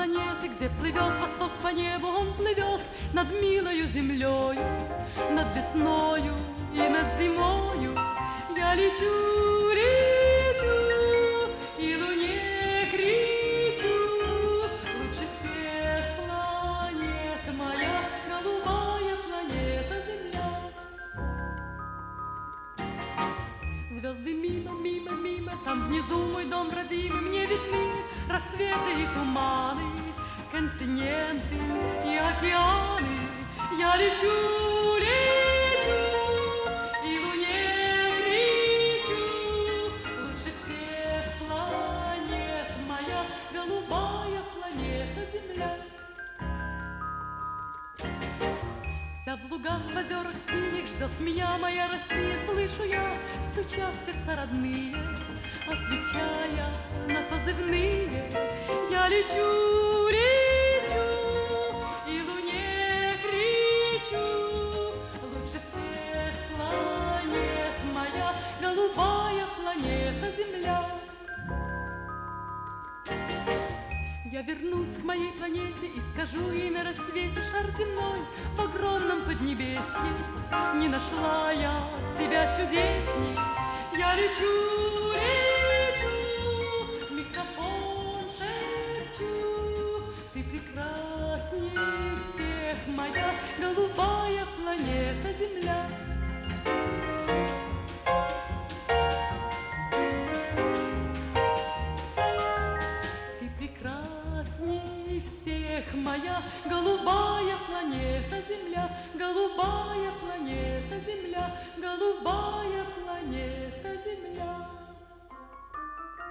планеты, где плывет восток по небу, он плывет над милою землею, над весною и над зимою. Я лечу, лечу, и луне кричу: лучше всех планет моя голубая планета Земля. Звезды мимо, мимо, мимо, там внизу мой дом родимый, мне видны рассветы и туманы, континенты и океаны. Я лечу, лечу, и луне кричу: лучше всех планет моя голубая планета Земля. Вся в лугах, в озерах синих ждет меня моя Россия. Слышу я, стучат сердца родные, отвечая на позывные. Я лечу, лечу, и луне кричу: лучше всех планет моя голубая планета Земля. Я вернусь к моей планете и скажу ей на рассвете: шар земной в огромном поднебесье, не нашла я тебя чудесней. Я лечу, лечу, микрофон шепчу: ты прекрасней всех, моя голубая планета Земля. Прекрасней всех, моя голубая планета Земля.